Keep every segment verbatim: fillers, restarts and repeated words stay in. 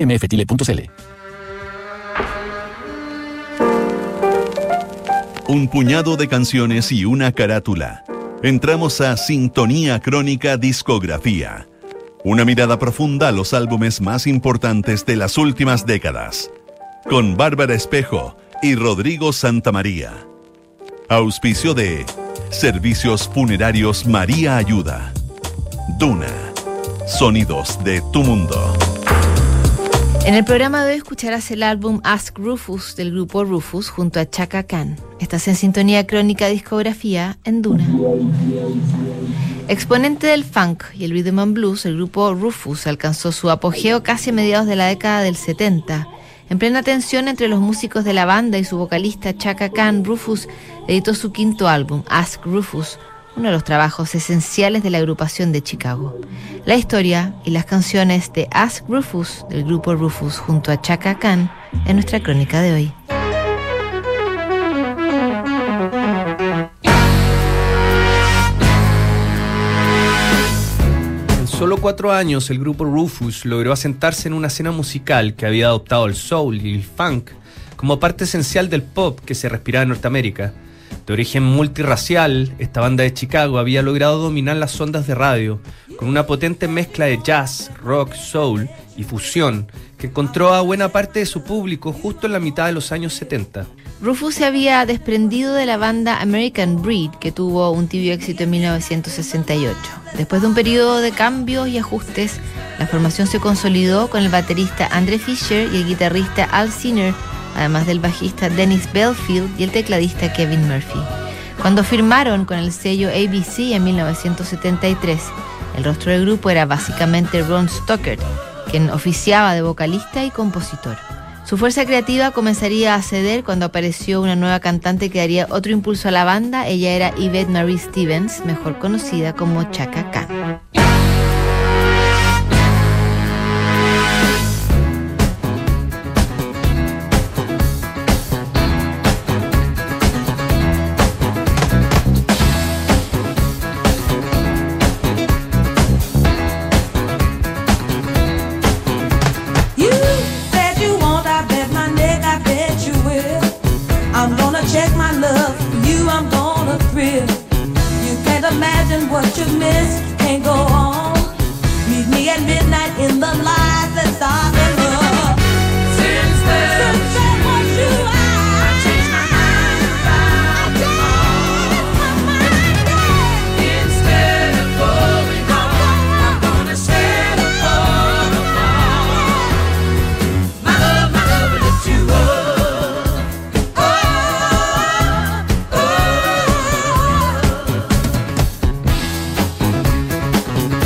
m f tile punto c l. Un puñado de canciones y una carátula. Entramos a Sintonía Crónica Discografía. Una mirada profunda a los álbumes más importantes de las últimas décadas. Con Bárbara Espejo y Rodrigo Santamaría. Auspicio de Servicios Funerarios María Ayuda. Duna. Sonidos de tu mundo. En el programa de hoy escucharás el álbum Ask Rufus del grupo Rufus junto a Chaka Khan. Estás en Sintonía Crónica Discografía en Duna. Exponente del funk y el rhythm and blues, el grupo Rufus alcanzó su apogeo casi a mediados de la década del setenta. En plena tensión entre los músicos de la banda y su vocalista Chaka Khan, Rufus editó su quinto álbum, Ask Rufus, uno de los trabajos esenciales de la agrupación de Chicago. La historia y las canciones de Ask Rufus del grupo Rufus junto a Chaka Khan en nuestra crónica de hoy. En solo cuatro años el grupo Rufus logró asentarse en una escena musical que había adoptado el soul y el funk como parte esencial del pop que se respiraba en Norteamérica. De origen multirracial, esta banda de Chicago había logrado dominar las ondas de radio con una potente mezcla de jazz, rock, soul y fusión que encontró a buena parte de su público justo en la mitad de los años setenta. Rufus se había desprendido de la banda American Breed, que tuvo un tibio éxito en mil novecientos sesenta y ocho. Después de un periodo de cambios y ajustes, la formación se consolidó con el baterista Andre Fisher y el guitarrista Al Sinner, además del bajista Dennis Belfield y el tecladista Kevin Murphy. Cuando firmaron con el sello A B C en mil novecientos setenta y tres, el rostro del grupo era básicamente Ron Stockert, quien oficiaba de vocalista y compositor. Su fuerza creativa comenzaría a ceder cuando apareció una nueva cantante que daría otro impulso a la banda. Ella era Yvette Marie Stevens, mejor conocida como Chaka Khan. What you missed can't go on. Meet me at midnight in the light that started love. Since then, since then what you are, I changed my mind about the all. Instead of going home, I'm gonna stand upon the wall. My love, my love will lift you up. Oh, oh, oh.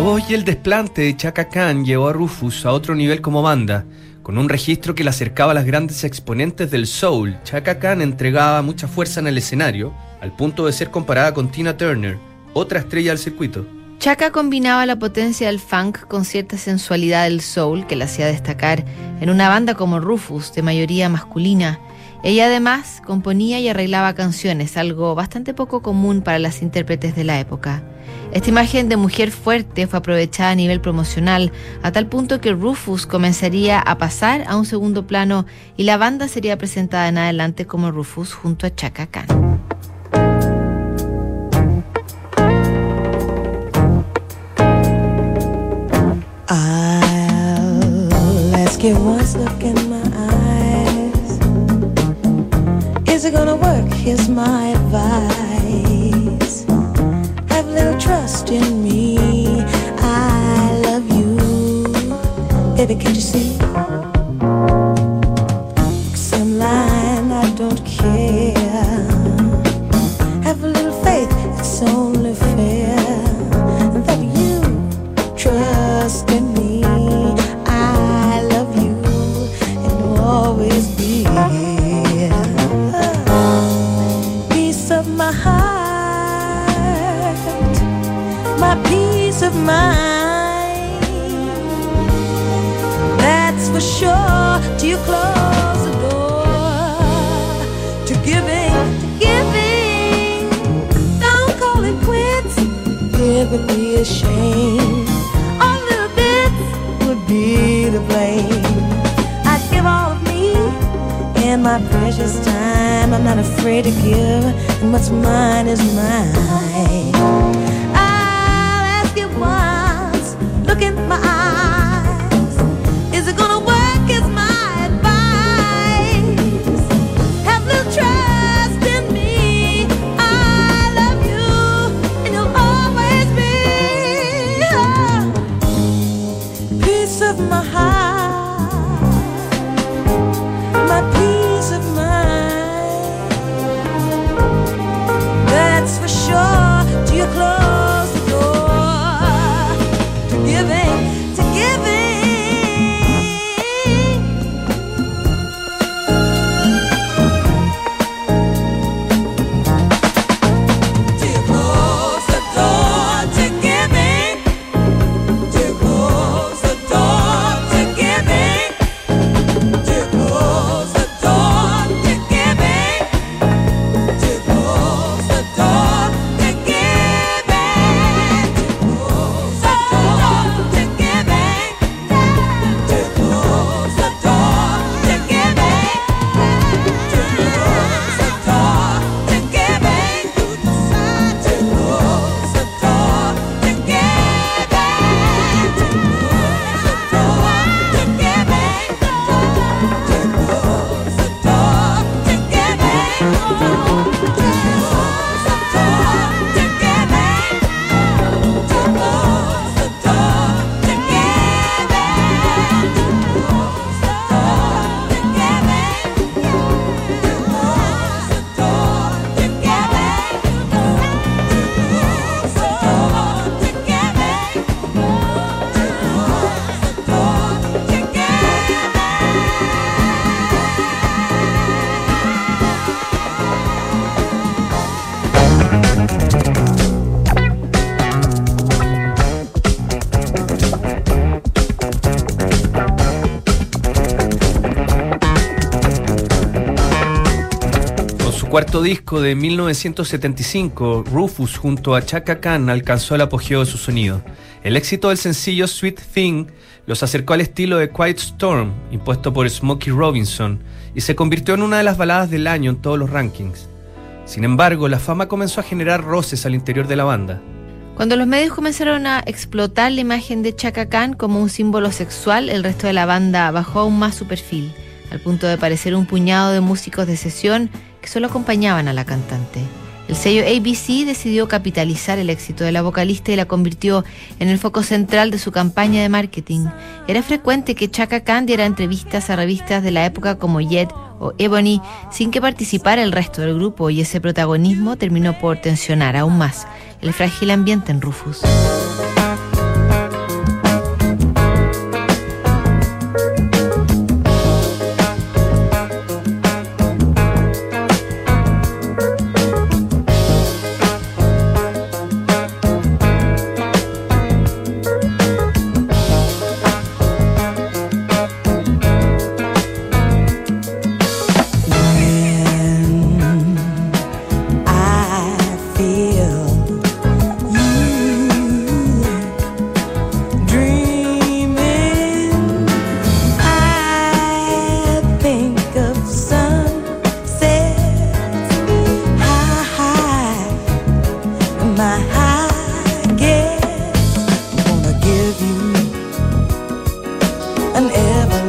voz y el desplante de Chaka Khan llevó a Rufus a otro nivel como banda. Con un registro que le acercaba a las grandes exponentes del soul, Chaka Khan entregaba mucha fuerza en el escenario, al punto de ser comparada con Tina Turner, otra estrella del circuito. Chaka combinaba la potencia del funk con cierta sensualidad del soul que la hacía destacar en una banda como Rufus, de mayoría masculina. Ella además componía y arreglaba canciones, algo bastante poco común para las intérpretes de la época. Esta imagen de mujer fuerte fue aprovechada a nivel promocional, a tal punto que Rufus comenzaría a pasar a un segundo plano y la banda sería presentada en adelante como Rufus junto a Chaka Khan. I'll ask you once, look in my eyes. Is it gonna work? Here's my advice. Have a little trust in me. I love you. Baby, can't you see? Some line, I don't care. Have a little faith, it's only fair. That you trust in me. I love you and will always be here. Peace of my heart, my peace of mind. That's for sure. Till you close the door to giving, to giving. Don't call it quits. It would be a shame. All little bits would be to blame. I'd give all of me and my precious time. I'm not afraid to give, and what's mine is mine. I'll ask you once, look in my eyes. Is it gonna work? Is my advice. Have a little trust in me. I love you, and you'll always be peace of my heart, my peace of mind. That's for sure. Till you close the door to giving, to giving. Till you close the door to giving. Till you close the door to giving. Till you close the door to giving. Till you close the door to giving. Till you close the door to giving. Till you close the door to giving. Till you close the door to giving. Till you close the door to Con su cuarto disco de mil novecientos setenta y cinco, Rufus junto a Chaka Khan alcanzó el apogeo de su sonido. El éxito del sencillo Sweet Thing los acercó al estilo de Quiet Storm, impuesto por Smokey Robinson, y se convirtió en una de las baladas del año en todos los rankings. Sin embargo, la fama comenzó a generar roces al interior de la banda. Cuando los medios comenzaron a explotar la imagen de Chaka Khan como un símbolo sexual, el resto de la banda bajó aún más su perfil, al punto de parecer un puñado de músicos de sesión que solo acompañaban a la cantante. El sello A B C decidió capitalizar el éxito de la vocalista y la convirtió en el foco central de su campaña de marketing. Era frecuente que Chaka Khan diera entrevistas a revistas de la época como Jet o Ebony sin que participara el resto del grupo, y ese protagonismo terminó por tensionar aún más el frágil ambiente en Rufus.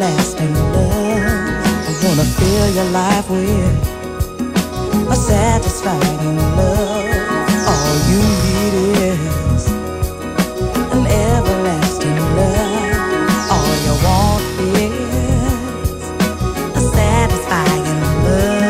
everlasting love. I wanna fill your life with a satisfying love. All you need is an everlasting love. All you want is a satisfying love.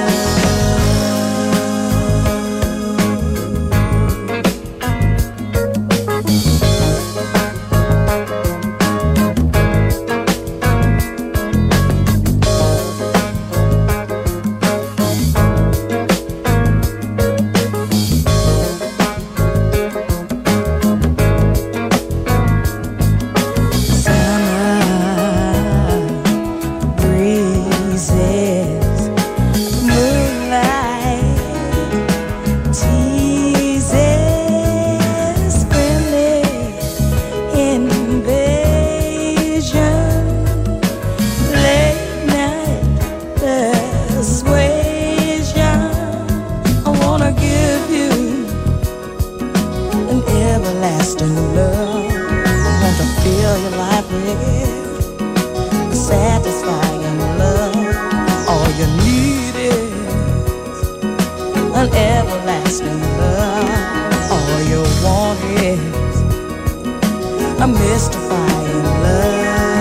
A mystifying love.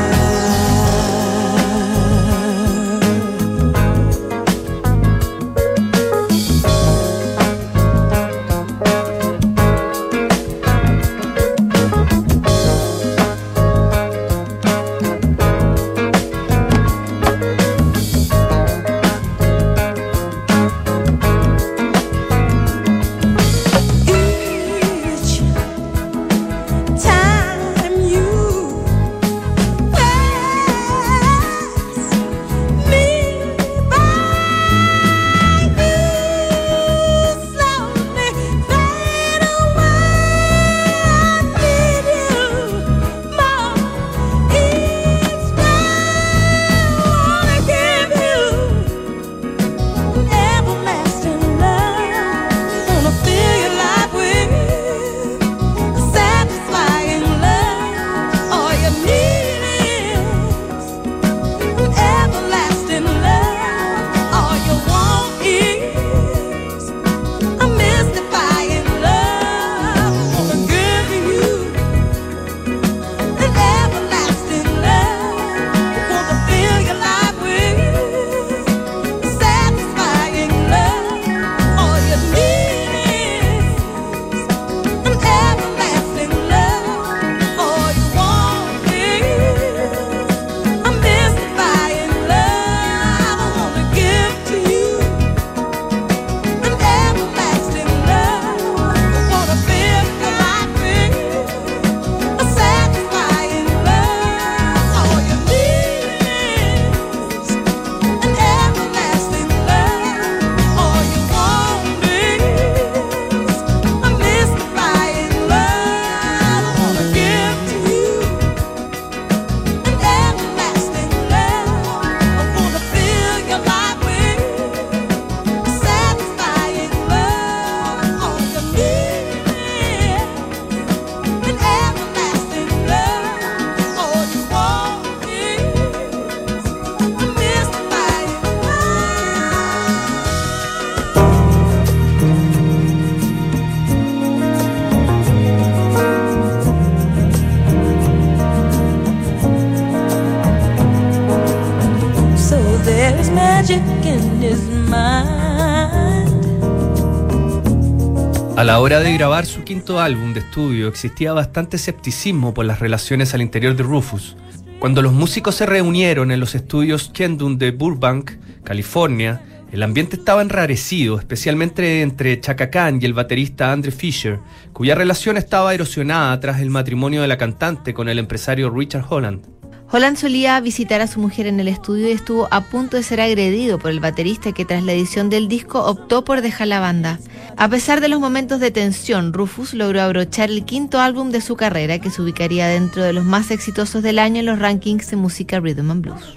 A la hora de grabar su quinto álbum de estudio existía bastante escepticismo por las relaciones al interior de Rufus. Cuando los músicos se reunieron en los estudios Kendon de Burbank, California, el ambiente estaba enrarecido, especialmente entre Chaka Khan y el baterista Andre Fisher, cuya relación estaba erosionada tras el matrimonio de la cantante con el empresario Richard Holland. Holland solía visitar a su mujer en el estudio y estuvo a punto de ser agredido por el baterista, que tras la edición del disco optó por dejar la banda. A pesar de los momentos de tensión, Rufus logró abrochar el quinto álbum de su carrera, que se ubicaría dentro de los más exitosos del año en los rankings de música rhythm and blues.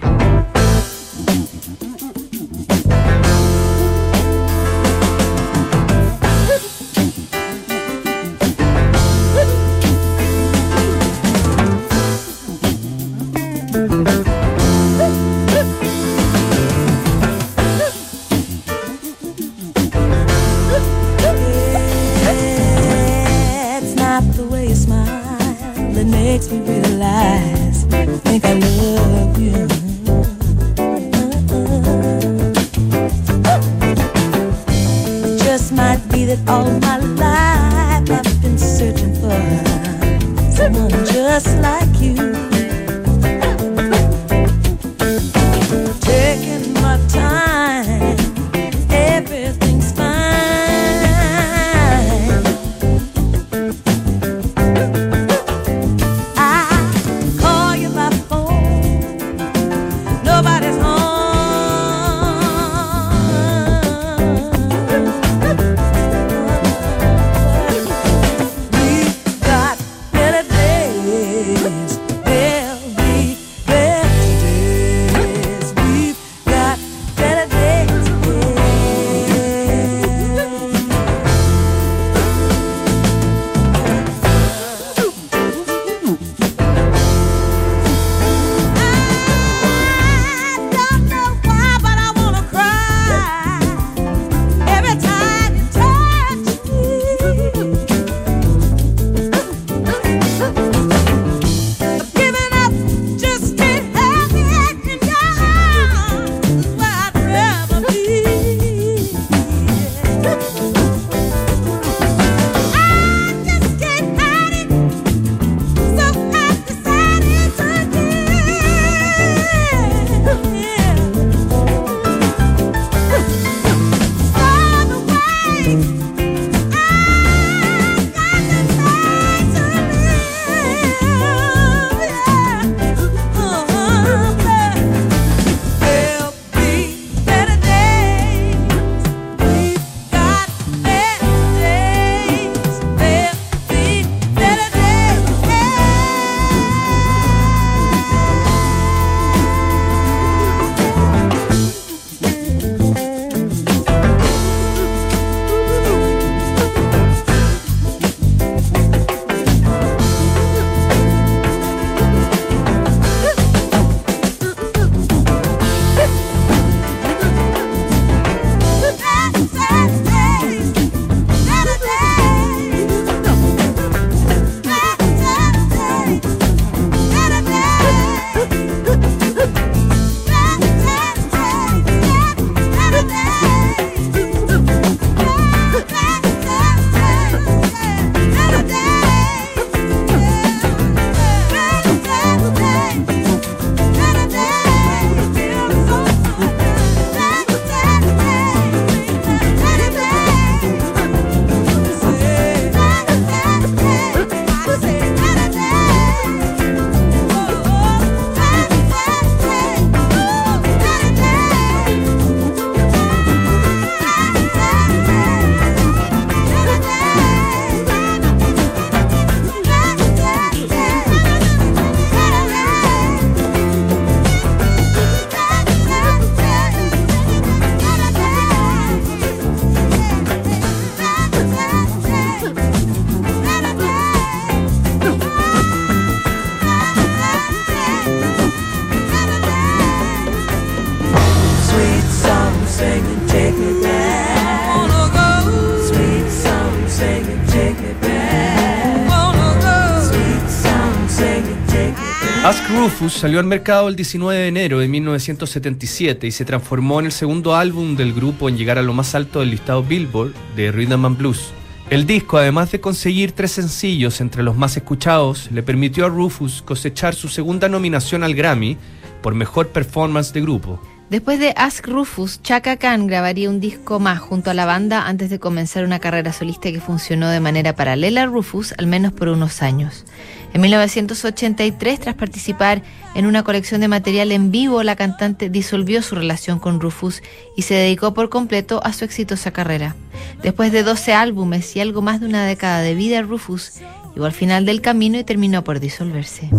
Ask Rufus salió al mercado el diecinueve de enero de mil novecientos setenta y siete y se transformó en el segundo álbum del grupo en llegar a lo más alto del listado Billboard de Rhythm and Blues. El disco, además de conseguir tres sencillos entre los más escuchados, le permitió a Rufus cosechar su segunda nominación al Grammy por mejor performance de grupo. Después de Ask Rufus, Chaka Khan grabaría un disco más junto a la banda antes de comenzar una carrera solista que funcionó de manera paralela a Rufus, al menos por unos años. En mil novecientos ochenta y tres, tras participar en una colección de material en vivo, la cantante disolvió su relación con Rufus y se dedicó por completo a su exitosa carrera. Después de doce álbumes y algo más de una década de vida, Rufus llegó al final del camino y terminó por disolverse.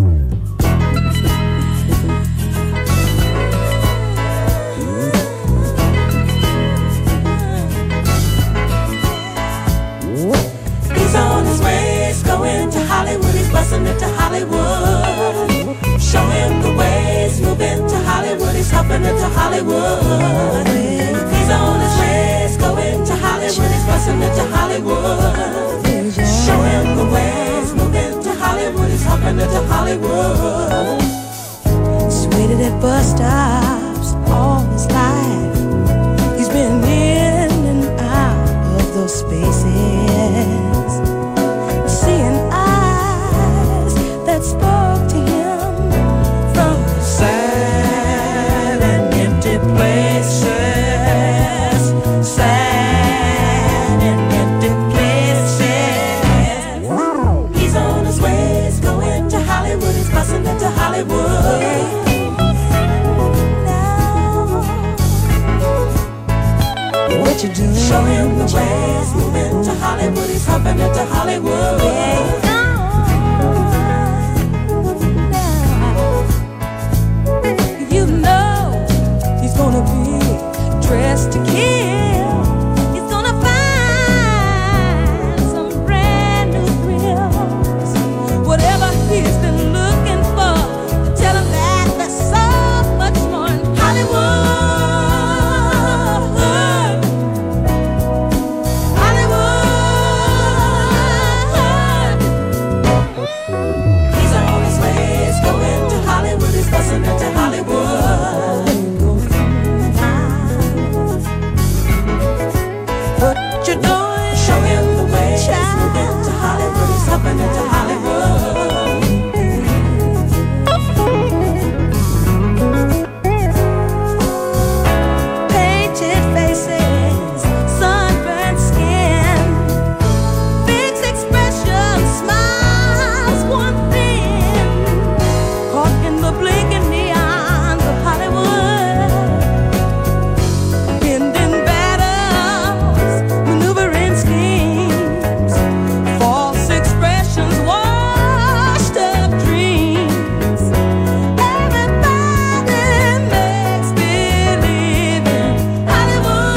Bustin' into Hollywood, show him the ways, move into Hollywood, he's hopping into Hollywood. He's on his ways, going to Hollywood, he's bustin' into Hollywood. Show him the ways, move into Hollywood, he's hopping into Hollywood. He's waited at bus stops all his life. He's been in and out of those spaces, seeing that spoke to him from the sad and empty places, sad and empty places. He's on his ways, going to Hollywood, he's busting into Hollywood. What you doing? Show him the ways, moving to Hollywood, he's hopping into Hollywood. Yeah. Gonna be dressed to kill. He's gonna find some brand new thrills. Whatever he's been looking for, tell him that there's so much more in Hollywood. Hollywood. He's on his way, he's going to Hollywood, he's busting into Hollywood. Into Hollywood. Painted faces, sunburned skin, fixed expressions, smiles worn thin, caught in the blinking neons of Hollywood, bending battles, maneuvering schemes, false expressions, washed up dreams. Everybody makes believe in Hollywood.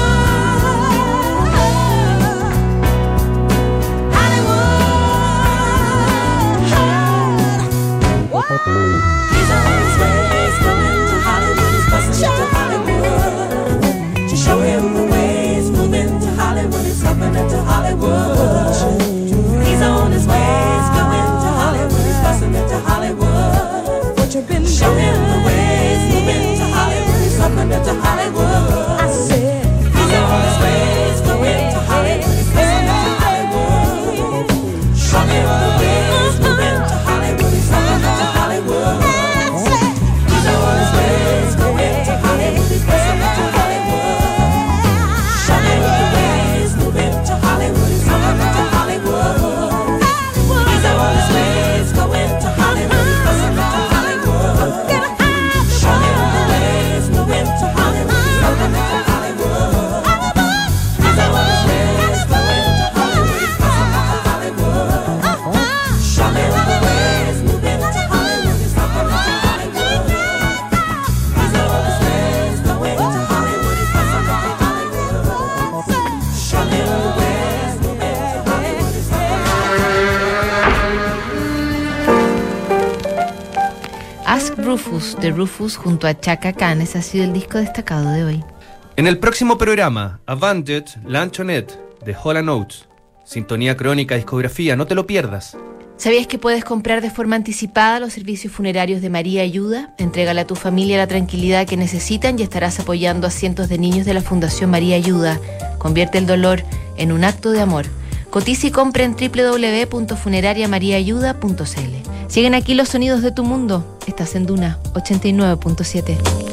Hollywood. He's on his ways, going to Hollywood, he's busting into Hollywood. To show him the ways, moving to Hollywood, he's hopping into Hollywood. He's on his ways, going to Hollywood, he's busting into Hollywood. What you been Show him the ways, moving to Hollywood, he's hopping into Hollywood. I said, he's on his ways, going to Hollywood, he's busting into Hollywood. Show him the ways, moving to Hollywood, he's hopping into Hollywood. He's on his ways, going to Hollywood, he's busting into Hollywood. Show him the ways, moving to Hollywood, he's hopping into Hollywood. He's on his ways, going to Hollywood, he's busting into Hollywood. Show him the ways, moving to Hollywood, he's hopping into Hollywood. He's on his ways, going to Hollywood, he's busting into Hollywood. Show him the ways, moving to Hollywood, he's hopping into Hollywood. He's on his ways, going to Hollywood, he's busting into Hollywood. Show him the ways, moving to Hollywood, he's Ask Rufus, de Rufus junto a Chaka Khan, ese ha sido el disco destacado de hoy. En el próximo programa, Avenged Lanchonette de Hall and Oates. Sintonía crónica, discografía, no te lo pierdas. ¿Sabías que puedes comprar de forma anticipada los servicios funerarios de María Ayuda? Entrégale a tu familia la tranquilidad que necesitan y estarás apoyando a cientos de niños de la Fundación María Ayuda. Convierte el dolor en un acto de amor. Cotiza y compra en doble u doble u doble u punto funeraria maría ayuda punto c l. Siguen aquí los sonidos de tu mundo. Estás en Duna ochenta y nueve punto siete.